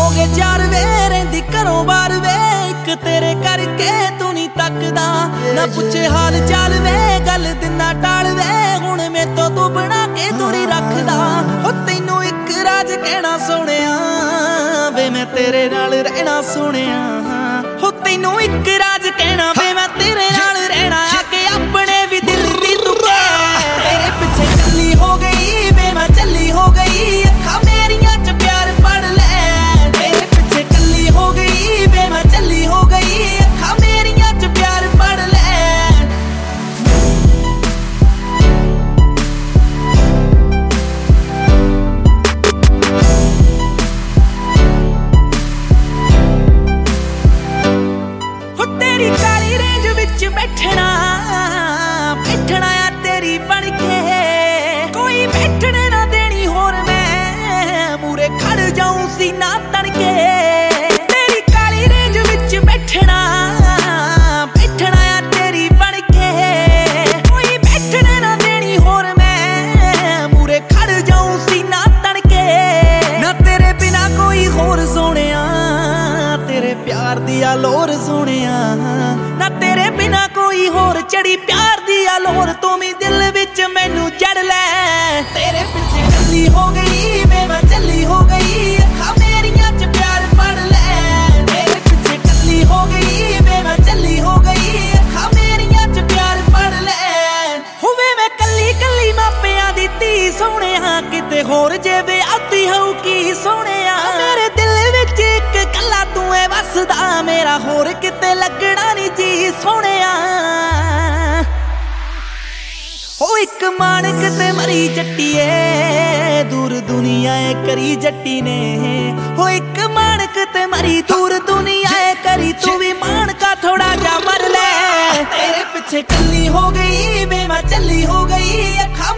हो गए चार वे रहिंदी घरों बाहर वे एक तेरे करके तू नहीं तकदा ना पुछे हाल चाल वे गल दिना टाल वे हुण मैं तो तू बना के तू नहीं रखदा हो तैनू एक राज कहना सोहणिया वे मैं तेरे नाल रहना सोहणिया हो तैनू एक राज कहना वे मैं तेरे नाल रहना आके अपने भी दिल दी तू तेरे पीछे चली हो गई वे मैं चली हो गई अखा मेरियां च प्यार पढ़ ले तेरे पीछे चली हो गई वे मैं चली हो गई अखा मेरियां च प्यार पढ़ ले हो तेरी काली रेंज विच बैठना बैठना आ तेरी बन के कोई बैठने ना देनी होर मैं मूरे खड़ जाऊं सीना तन के तेरी काली रेंज विच बैठना बैठना आ तेरी बन के कोई बैठने ना देनी होर मैं मूरे खड़ जाऊं सीना तन के ना तेरे बिना कोई होर सोहणिया तेरे प्यार दी लोर सोहणिया ना तेरे बिना कोई होर चढ़ी प्यार दी लोर तू भी दिल विच मैनू जड़ ले तेरे पीछे चली हो गई मैं चली हो गई अखा मेरियां च प्यार पढ़ ले तेरे पीछे चली हो गई मैं चली हो गई अखा मेरियां च प्यार पढ़ ले होवे मैं कली कली मापियां दी धी सोहणिया किते होर जे विआहती होऊ की सोहणिया मेरे दिल विच इक कला तू ऐ वसदा मेरा होर किते लगना नहीं जी सोहणिया हो एक माणक ते मरी जट्टीए दूर दुनिया करी जट्टी ने हो एक माणक ते मरी दूर दुनिया करी तू भी माणका थोड़ा जा मर ले तेरे पीछे कली हो गई मैं चली हो गई अखा